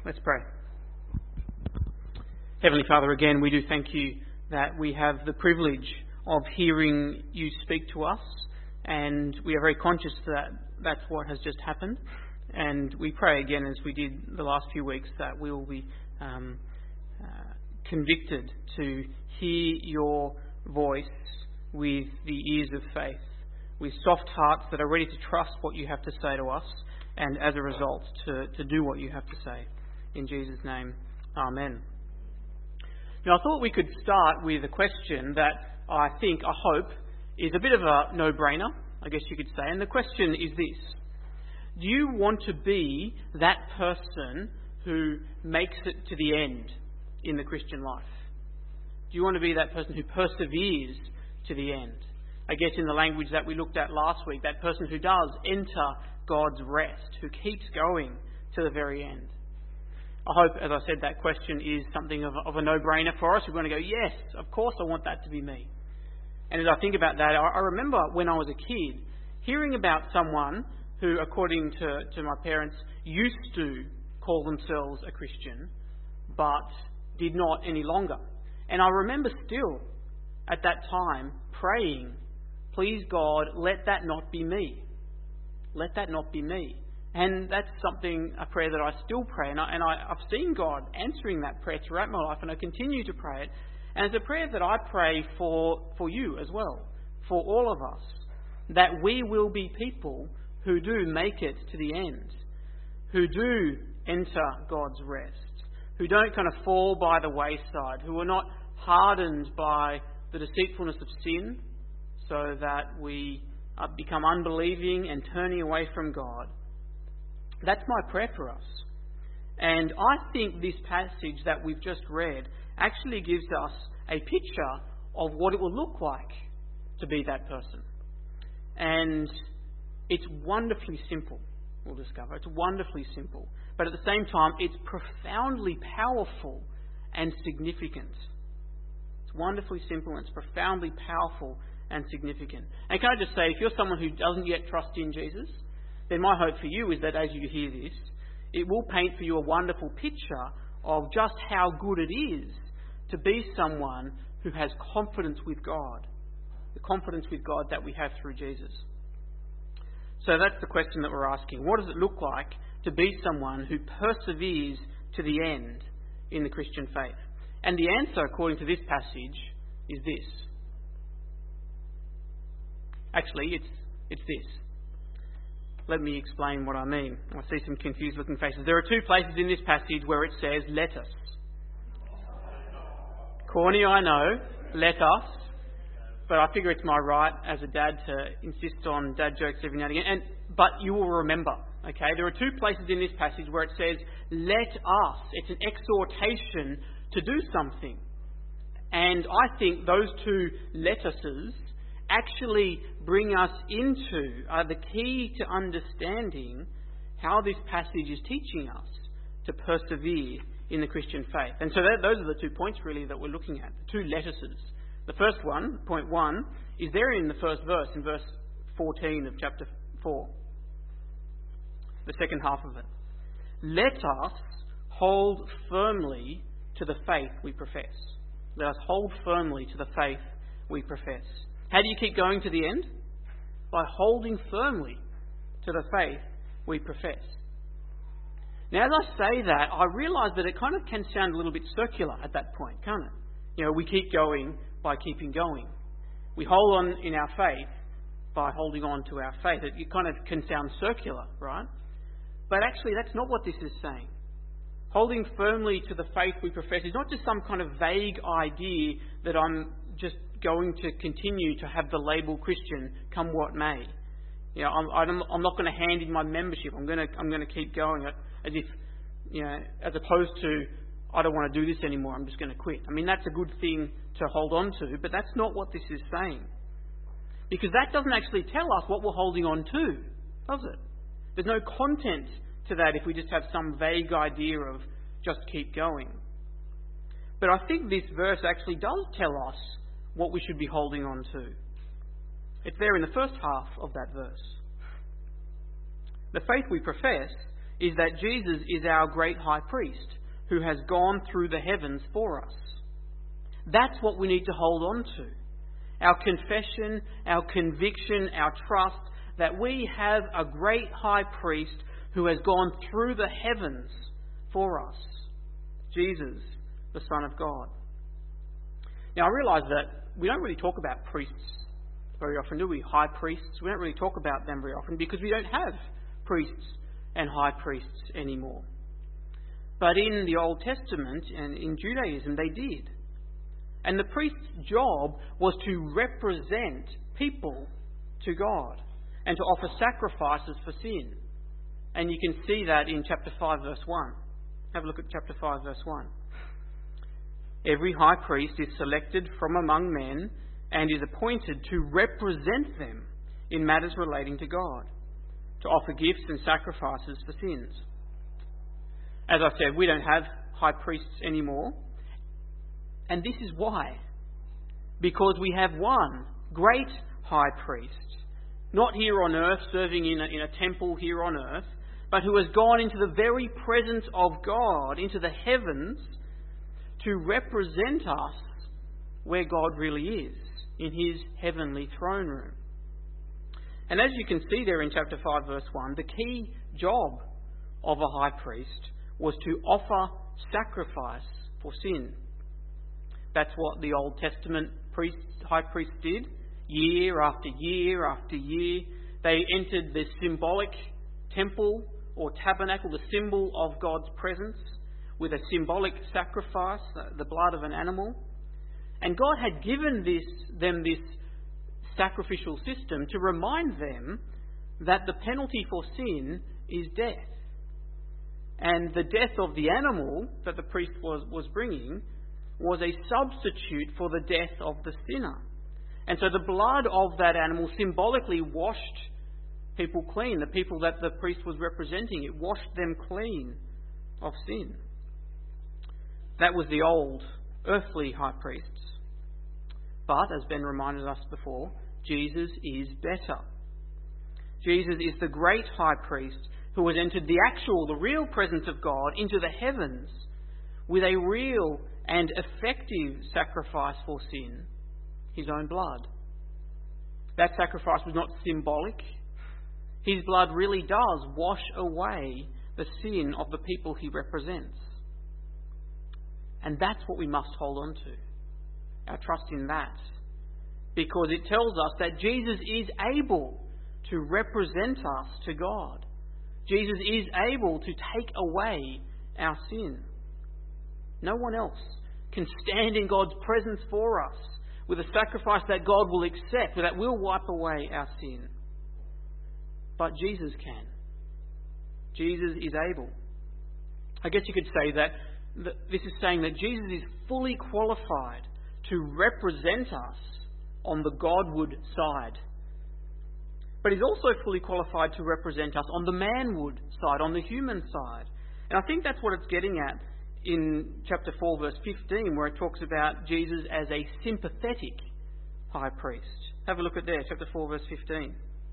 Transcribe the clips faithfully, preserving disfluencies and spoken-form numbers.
Let's pray. Heavenly Father, again, we do thank you that we have the privilege of hearing you speak to us, and we are very conscious that that's what has just happened. And we pray again, as we did the last few weeks, that we will be um, uh, convicted to hear your voice with the ears of faith, with soft hearts that are ready to trust what you have to say to us, and as a result, to, to do what you have to say. In Jesus' name, Amen. Now, I thought we could start with a question that I think, I hope, is a bit of a no-brainer, I guess you could say. And the question is this: do you want to be that person who makes it to the end in the Christian life? Do you want to be that person who perseveres to the end? I guess in the language that we looked at last week, that person who does enter God's rest, who keeps going to the very end. I hope, as I said, that question is something of a, of a no-brainer for us. We're going to go, yes, of course I want that to be me. And as I think about that, I, I remember when I was a kid, hearing about someone who, according to, to my parents, used to call themselves a Christian, but did not any longer. And I remember still, at that time, praying, please God, let that not be me. Let that not be me. And that's something, a prayer that I still pray. And, I, and I, I've seen God answering that prayer throughout my life, and I continue to pray it. And it's a prayer that I pray for, for you as well, for all of us, that we will be people who do make it to the end, who do enter God's rest, who don't kind of fall by the wayside, who are not hardened by the deceitfulness of sin so that we uh, become unbelieving and turning away from God. That's my prayer for us. And I think this passage that we've just read actually gives us a picture of what it will look like to be that person. And it's wonderfully simple, we'll discover. It's wonderfully simple. But at the same time, it's profoundly powerful and significant. It's wonderfully simple and it's profoundly powerful and significant. And can I just say, if you're someone who doesn't yet trust in Jesus, then my hope for you is that as you hear this, it will paint for you a wonderful picture of just how good it is to be someone who has confidence with God, the confidence with God that we have through Jesus. So that's the question that we're asking. What does it look like to be someone who perseveres to the end in the Christian faith? And the answer, according to this passage, is this. Actually, it's it's this. Let me explain what I mean. I see some confused looking faces. There are two places in this passage where it says, let us. Corny, I know, let us. But I figure it's my right as a dad to insist on dad jokes every now and again. And, but you will remember, okay? There are two places in this passage where it says, let us. It's an exhortation to do something. And I think those two let uses actually bring us into, are the key to understanding how this passage is teaching us to persevere in the Christian faith. And so that, those are the two points really that we're looking at, the two lettuces. The first one, point one, is there in the first verse, in verse fourteen of chapter four. The second half of it. Let us hold firmly to the faith we profess. Let us hold firmly to the faith we profess. How do you keep going to the end? By holding firmly to the faith we profess. Now, as I say that, I realise that it kind of can sound a little bit circular at that point, can't it? You know, we keep going by keeping going. We hold on in our faith by holding on to our faith. It, it kind of can sound circular, right? But actually, that's not what this is saying. Holding firmly to the faith we profess is not just some kind of vague idea that I'm just going to continue to have the label Christian come what may. You know, I'm, I'm not going to hand in my membership. I'm going to I'm going to keep going as if, you know, as opposed to I don't want to do this anymore. I'm just going to quit. I mean, that's a good thing to hold on to, but that's not what this is saying, because that doesn't actually tell us what we're holding on to, does it? There's no content to that if we just have some vague idea of just keep going. But I think this verse actually does tell us what we should be holding on to. It's there in the first half of that verse. The faith we profess is that Jesus is our great high priest who has gone through the heavens for us. That's what we need to hold on to. Our confession, our conviction, our trust that we have a great high priest who has gone through the heavens for us. Jesus, the Son of God. Now I realise that we don't really talk about priests very often, do we? High priests. We don't really talk about them very often because we don't have priests and high priests anymore. But in the Old Testament and in Judaism they did. And the priest's job was to represent people to God and to offer sacrifices for sin. And you can see that in chapter five verse one. Have a look at chapter five verse one. Every high priest is selected from among men and is appointed to represent them in matters relating to God, to offer gifts and sacrifices for sins. As I said, we don't have high priests anymore. And this is why. Because we have one great high priest, not here on earth, serving in a, in a temple here on earth, but who has gone into the very presence of God, into the heavens, to represent us where God really is, in his heavenly throne room. And as you can see there in chapter five verse one, the key job of a high priest was to offer sacrifice for sin. That's what the Old Testament priest, high priests did. Year after year after year, they entered the symbolic temple or tabernacle, the symbol of God's presence, with a symbolic sacrifice, the blood of an animal. And God had given this, them this sacrificial system to remind them that the penalty for sin is death. And the death of the animal that the priest was, was bringing was a substitute for the death of the sinner. And so the blood of that animal symbolically washed people clean, the people that the priest was representing. It washed them clean of sin. That was the old earthly high priests. But, as Ben reminded us before, Jesus is better. Jesus is the great high priest who has entered the actual, the real presence of God into the heavens with a real and effective sacrifice for sin, his own blood. That sacrifice was not symbolic. His blood really does wash away the sin of the people he represents. And that's what we must hold on to, our trust in that. Because it tells us that Jesus is able to represent us to God. Jesus is able to take away our sin. No one else can stand in God's presence for us with a sacrifice that God will accept, that will wipe away our sin. But Jesus can. Jesus is able. I guess you could say that this is saying that Jesus is fully qualified to represent us on the Godward side. But he's also fully qualified to represent us on the manward side, on the human side. And I think that's what it's getting at in chapter four verse fifteen, where it talks about Jesus as a sympathetic high priest. Have a look at there, chapter four verse fifteen.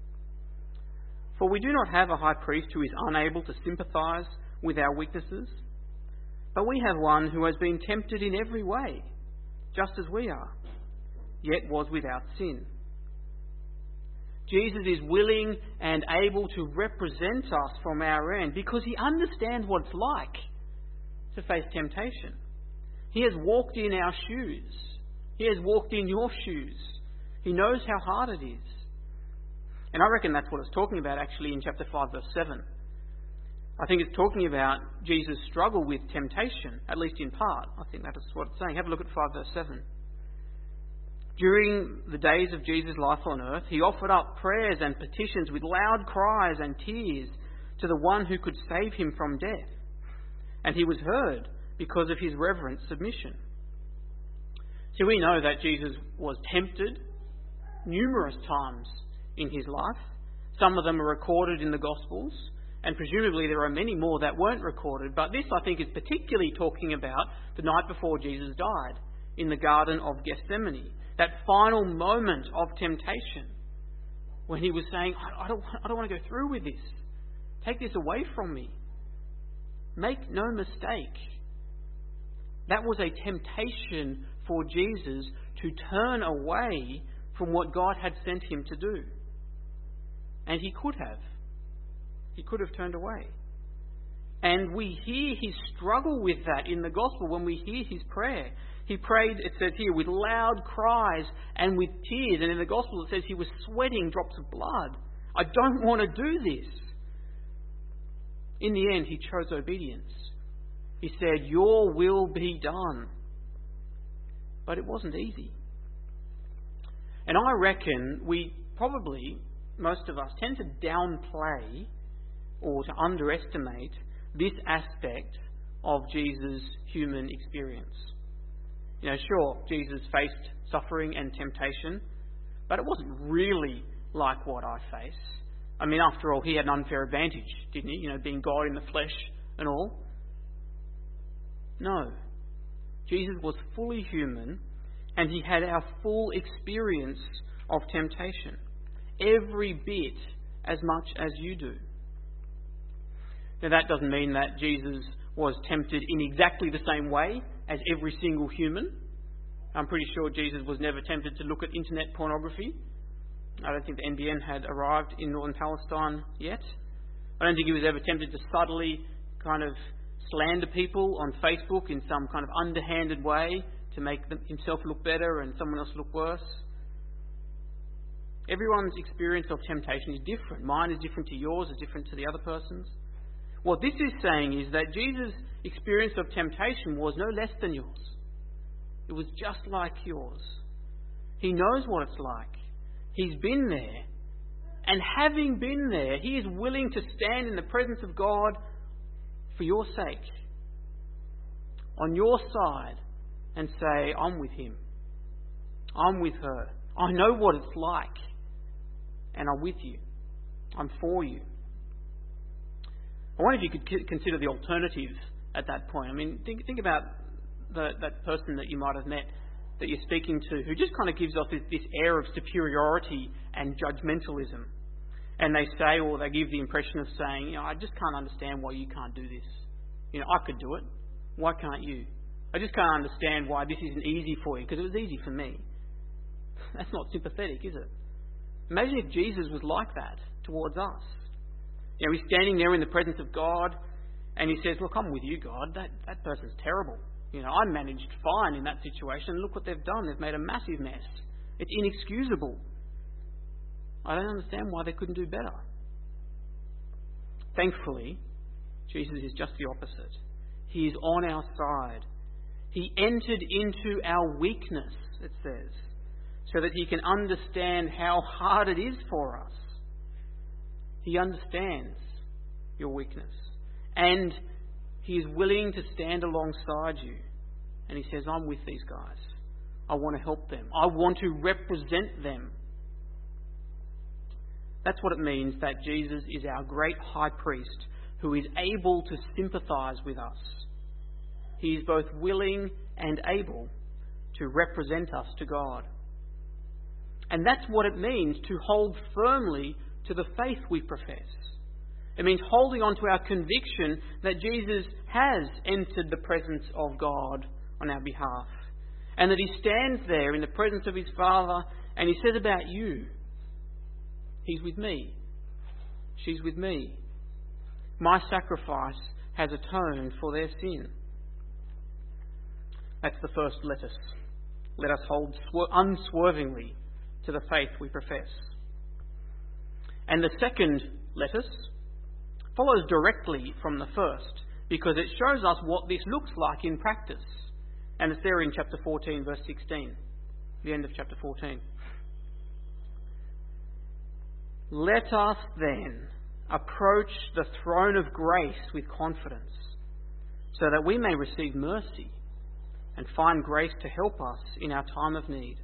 For we do not have a high priest who is unable to sympathise with our weaknesses, but we have one who has been tempted in every way, just as we are, yet was without sin. Jesus is willing and able to represent us from our end because he understands what it's like to face temptation. He has walked in our shoes. He has walked in your shoes. He knows how hard it is. And I reckon that's what it's talking about actually in chapter five verse seven. I think it's talking about Jesus' struggle with temptation, at least in part. I think that is what it's saying. Have a look at five verse seven. During the days of Jesus' life on earth, he offered up prayers and petitions with loud cries and tears to the one who could save him from death. And he was heard because of his reverent submission. So we know that Jesus was tempted numerous times in his life. Some of them are recorded in the Gospels, and presumably there are many more that weren't recorded. But this, I think, is particularly talking about the night before Jesus died in the Garden of Gethsemane. That final moment of temptation when he was saying, I don't, I don't want to go through with this. Take this away from me. Make no mistake, that was a temptation for Jesus to turn away from what God had sent him to do. And he could have. He could have turned away. And we hear his struggle with that in the gospel when we hear his prayer. He prayed, it says here, with loud cries and with tears. And in the gospel it says he was sweating drops of blood. I don't want to do this. In the end, he chose obedience. He said, your will be done. But it wasn't easy. And I reckon we probably, most of us, tend to downplay or to underestimate this aspect of Jesus' human experience. You know, sure, Jesus faced suffering and temptation, but it wasn't really like what I face. I mean, after all, he had an unfair advantage, didn't he? You know, being God in the flesh and all. No. Jesus was fully human, and he had our full experience of temptation. Every bit as much as you do. Now, that doesn't mean that Jesus was tempted in exactly the same way as every single human. I'm pretty sure Jesus was never tempted to look at internet pornography. I don't think the N B N had arrived in northern Palestine yet. I don't think he was ever tempted to subtly kind of slander people on Facebook in some kind of underhanded way to make them, himself look better and someone else look worse. Everyone's experience of temptation is different. Mine is different to yours, is different to the other person's. What this is saying is that Jesus' experience of temptation was no less than yours. It was just like yours. He knows what it's like. He's been there. And having been there, he is willing to stand in the presence of God for your sake, on your side, and say, I'm with him. I'm with her. I know what it's like. And I'm with you. I'm for you. I wonder if you could consider the alternatives at that point. I mean, think, think about the, that person that you might have met, that you're speaking to, who just kind of gives off this, this air of superiority and judgmentalism. And they say, or they give the impression of saying, you know, I just can't understand why you can't do this. You know, I could do it. Why can't you? I just can't understand why this isn't easy for you, because it was easy for me. That's not sympathetic, is it? Imagine if Jesus was like that towards us. You know, he's standing there in the presence of God, and he says, look, I'm with you, God. That, that person's terrible. You know, I managed fine in that situation. Look what they've done. They've made a massive mess. It's inexcusable. I don't understand why they couldn't do better. Thankfully, Jesus is just the opposite. He is on our side. He entered into our weakness, it says, so that he can understand how hard it is for us. He understands your weakness. And he is willing to stand alongside you. And he says, I'm with these guys. I want to help them. I want to represent them. That's what it means that Jesus is our great high priest who is able to sympathise with us. He is both willing and able to represent us to God. And that's what it means to hold firmly to the faith we profess. It means holding on to our conviction that Jesus has entered the presence of God on our behalf. And that he stands there in the presence of his Father and he says about you, he's with me. She's with me. My sacrifice has atoned for their sin. That's the first let us. Let us hold swer- unswervingly to the faith we profess. And the second let us follows directly from the first, because it shows us what this looks like in practice. And it's there in chapter fourteen, verse sixteen, the end of chapter fourteen. Let us then approach the throne of grace with confidence, so that we may receive mercy and find grace to help us in our time of need.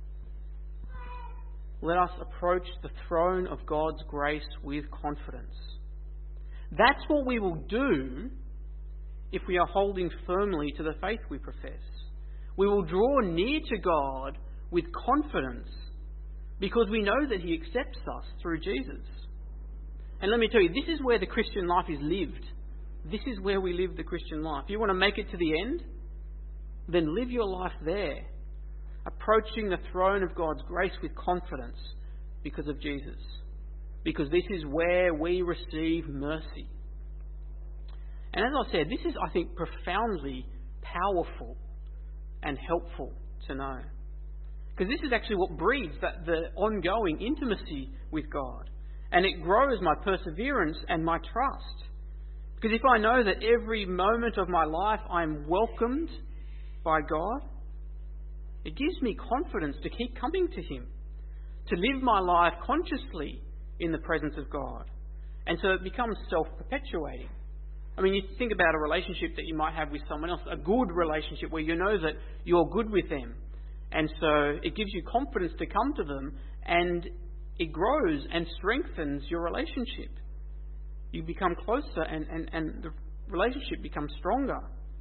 Let us approach the throne of God's grace with confidence. That's what we will do if we are holding firmly to the faith we profess. We will draw near to God with confidence because we know that he accepts us through Jesus. And let me tell you, this is where the Christian life is lived. This is where we live the Christian life. You want to make it to the end? Then live your life there, approaching the throne of God's grace with confidence because of Jesus. Because this is where we receive mercy. And as I said, this is, I think, profoundly powerful and helpful to know. Because this is actually what breeds that the ongoing intimacy with God. And it grows my perseverance and my trust. Because if I know that every moment of my life I am welcomed by God, it gives me confidence to keep coming to Him, to live my life consciously in the presence of God. And so it becomes self-perpetuating. I mean, you think about a relationship that you might have with someone else, a good relationship where you know that you're good with them. And so it gives you confidence to come to them, and it grows and strengthens your relationship. You become closer and, and, and the relationship becomes stronger.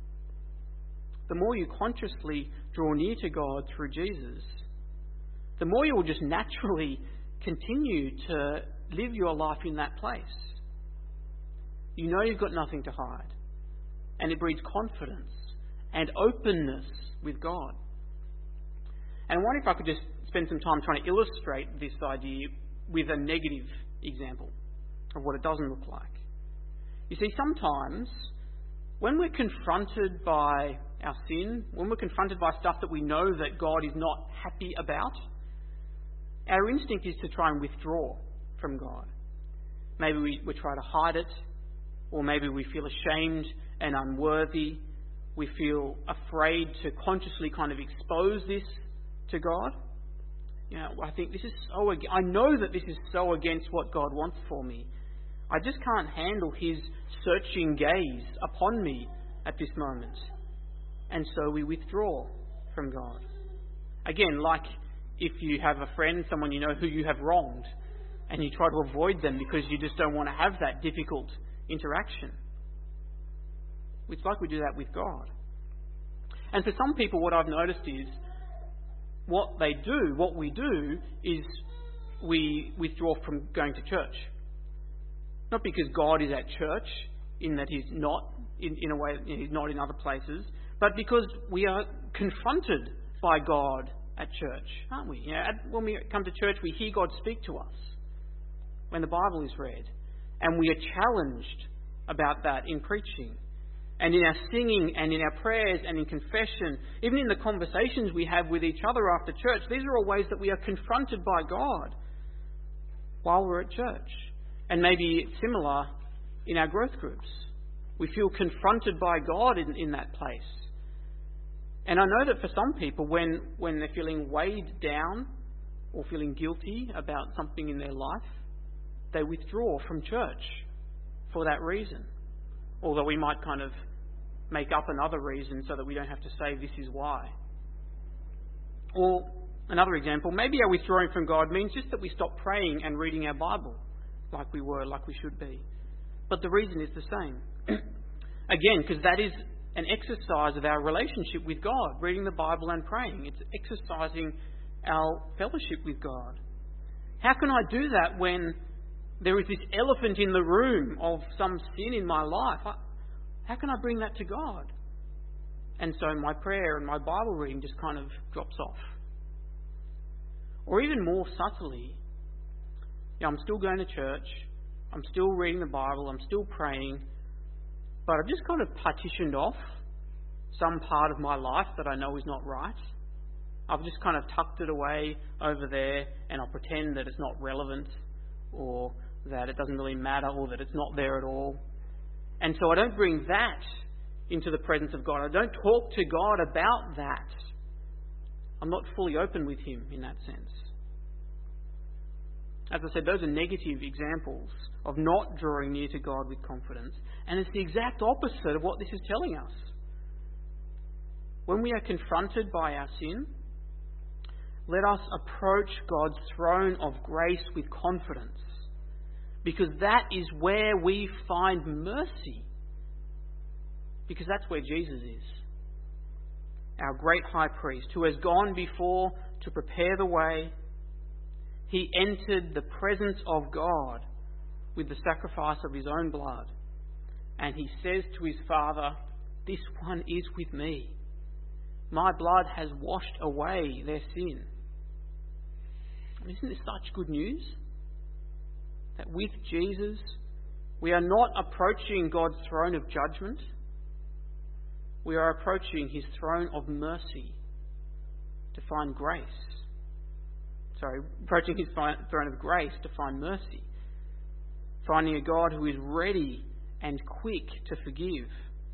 The more you consciously draw near to God through Jesus, the more you will just naturally continue to live your life in that place. You know you've got nothing to hide. And it breeds confidence and openness with God. And I wonder if I could just spend some time trying to illustrate this idea with a negative example of what it doesn't look like. You see, sometimes when we're confronted by our sin, when we're confronted by stuff that we know that God is not happy about, our instinct is to try and withdraw from God. Maybe we, we try to hide it, or maybe we feel ashamed and unworthy. We feel afraid to consciously kind of expose this to God. You know, I think this is so, I know that this is so against what God wants for me. I just can't handle His searching gaze upon me at this moment. And so we withdraw from God. Again, like if you have a friend, someone you know who you have wronged, and you try to avoid them because you just don't want to have that difficult interaction. It's like we do that with God. And for some people, what I've noticed is what they do, what we do, is we withdraw from going to church. Not because God is at church, in that He's not, in, in a way, He's not in other places, but because we are confronted by God at church, aren't we? You know, at, when we come to church, we hear God speak to us when the Bible is read. And we are challenged about that in preaching. And in our singing and in our prayers and in confession, even in the conversations we have with each other after church, these are all ways that we are confronted by God while we're at church. And maybe it's similar in our growth groups. We feel confronted by God in, in that place. And I know that for some people, when, when they're feeling weighed down or feeling guilty about something in their life, they withdraw from church for that reason. Although we might kind of make up another reason so that we don't have to say this is why. Or another example, maybe our withdrawing from God means just that we stop praying and reading our Bible like we were, like we should be. But the reason is the same. Again, because that is an exercise of our relationship with God, reading the Bible and praying. It's exercising our fellowship with God. How can I do that when there is this elephant in the room of some sin in my life? How can I bring that to God? And so my prayer and my Bible reading just kind of drops off. Or even more subtly, you know, I'm still going to church, I'm still reading the Bible, I'm still praying, but I've just kind of partitioned off some part of my life that I know is not right. I've just kind of tucked it away over there, and I'll pretend that it's not relevant, or that it doesn't really matter, or that it's not there at all. And so I don't bring that into the presence of God. I don't talk to God about that. I'm not fully open with Him in that sense. As I said, those are negative examples of not drawing near to God with confidence. And it's the exact opposite of what this is telling us. When we are confronted by our sin, let us approach God's throne of grace with confidence. Because that is where we find mercy. Because that's where Jesus is. Our great high priest, who has gone before to prepare the way. He entered the presence of God with the sacrifice of His own blood. and he says to his Father, "This one is with me. My blood has washed away their sin." Isn't this such good news? That with Jesus, we are not approaching God's throne of judgment. We are approaching his throne of mercy to find grace. Sorry, approaching his throne of grace to find mercy. Finding a God who is ready and quick to forgive.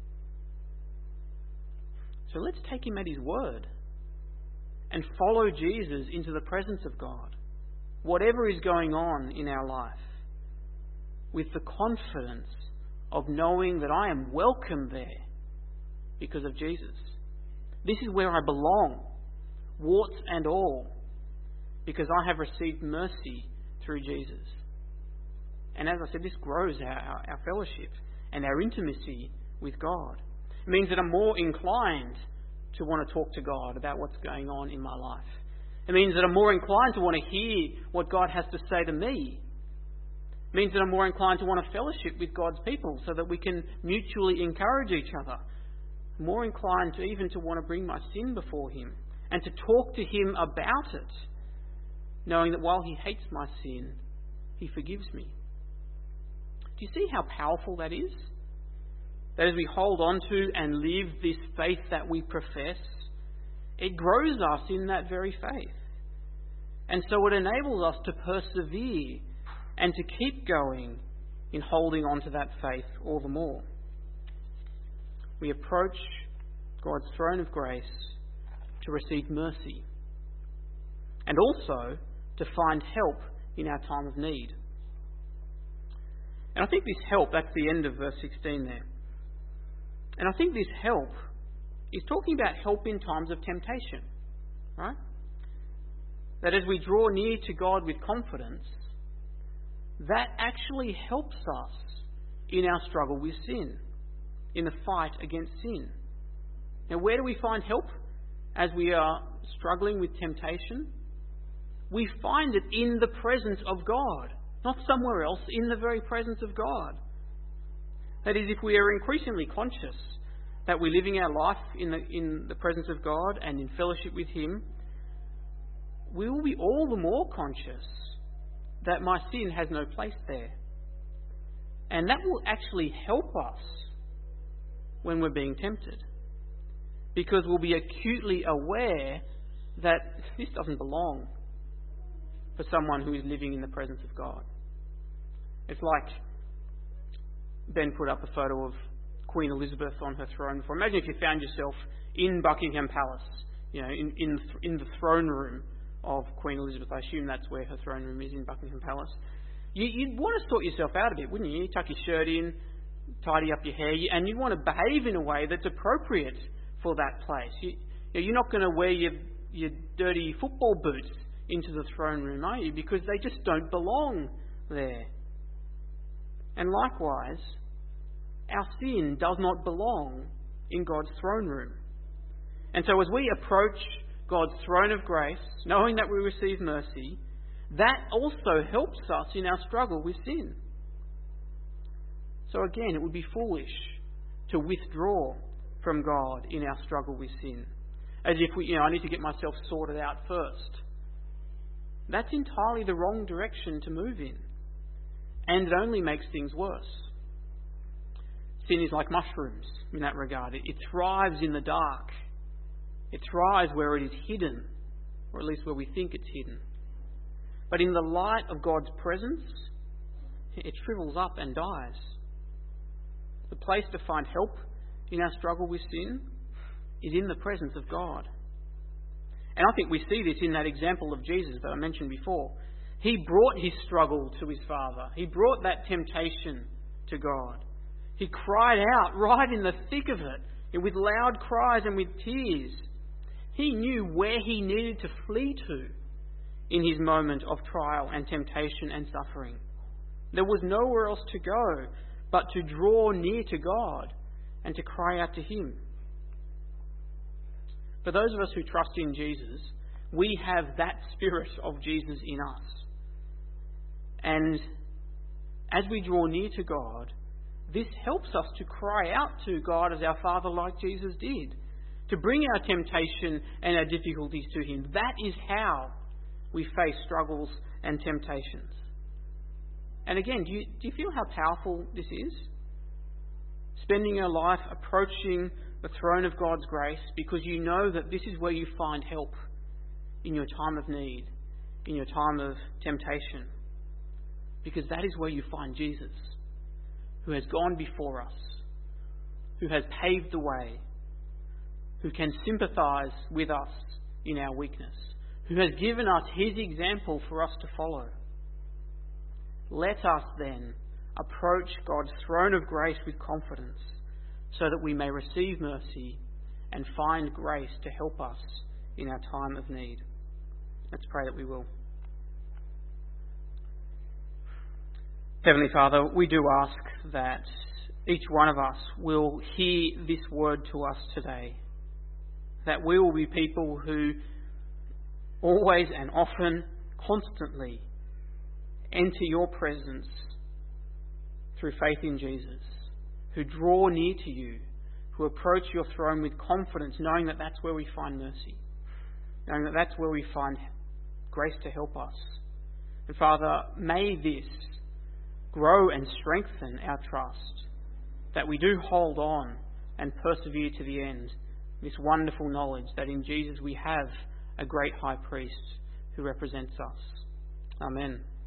So let's take him at his word and follow Jesus into the presence of God, whatever is going on in our life, with the confidence of knowing that I am welcome there because of Jesus. This is where I belong, warts and all, because I have received mercy through Jesus. And as I said, this grows our, our, our fellowship and our intimacy with God. It means that I'm more inclined to want to talk to God about what's going on in my life. It means that I'm more inclined to want to hear what God has to say to me. It means that I'm more inclined to want to fellowship with God's people so that we can mutually encourage each other. I'm more inclined to even to want to bring my sin before him and to talk to him about it, knowing that while he hates my sin, he forgives me. Do you see how powerful that is? That as we hold on to and live this faith that we profess, it grows us in that very faith. And so it enables us to persevere and to keep going in holding on to that faith all the more. We approach God's throne of grace to receive mercy and also to find help in our time of need. And I think this help, that's the end of verse sixteen there. And I think this help is talking about help in times of temptation, right? That as we draw near to God with confidence, that actually helps us in our struggle with sin, in the fight against sin. Now, where do we find help as we are struggling with temptation? We find it in the presence of God, not somewhere else, in the very presence of God. That is, if we are increasingly conscious that we're living our life in the, in the presence of God and in fellowship with him, we will be all the more conscious that my sin has no place there. And that will actually help us when we're being tempted, because we'll be acutely aware that this doesn't belong for someone who is living in the presence of God. It's like Ben put up a photo of Queen Elizabeth on her throne before. Imagine if you found yourself in Buckingham Palace, you know, in, in, in the throne room of Queen Elizabeth. I assume that's where her throne room is, in Buckingham Palace. You, you'd want to sort yourself out a bit, wouldn't you? You tuck your shirt in, tidy up your hair, and you'd want to behave in a way that's appropriate for that place. You, you know, you're not going to wear your, your dirty football boots into the throne room, are you? Because they just don't belong there. And likewise, our sin does not belong in God's throne room. And so as we approach God's throne of grace, knowing that we receive mercy, that also helps us in our struggle with sin. So again, it would be foolish to withdraw from God in our struggle with sin, as if we, you know, I need to get myself sorted out first. That's entirely the wrong direction to move in, and it only makes things worse. Sin is like mushrooms in that regard. It, it thrives in the dark. It thrives where it is hidden, or at least where we think it's hidden. But in the light of God's presence, it shrivels up and dies. The place to find help in our struggle with sin is in the presence of God. And I think we see this in that example of Jesus that I mentioned before. He brought his struggle to his Father. He brought that temptation to God. He cried out right in the thick of it, with loud cries and with tears. He knew where he needed to flee to in his moment of trial and temptation and suffering. There was nowhere else to go but to draw near to God and to cry out to him. For those of us who trust in Jesus, we have that Spirit of Jesus in us. And as we draw near to God, this helps us to cry out to God as our Father like Jesus did, to bring our temptation and our difficulties to him. That is how we face struggles and temptations. And again, do you, do you feel how powerful this is? Spending your life approaching the throne of God's grace because you know that this is where you find help in your time of need, in your time of temptation. Because that is where you find Jesus, who has gone before us, who has paved the way, who can sympathise with us in our weakness, who has given us his example for us to follow. Let us then approach God's throne of grace with confidence so that we may receive mercy and find grace to help us in our time of need. Let's pray that we will. Heavenly Father, we do ask that each one of us will hear this word to us today, that we will be people who always and often, constantly enter your presence through faith in Jesus, who draw near to you, who approach your throne with confidence, knowing that that's where we find mercy, knowing that that's where we find grace to help us. And Father, may this grow and strengthen our trust, that we do hold on and persevere to the end, this wonderful knowledge that in Jesus we have a great high priest who represents us. Amen.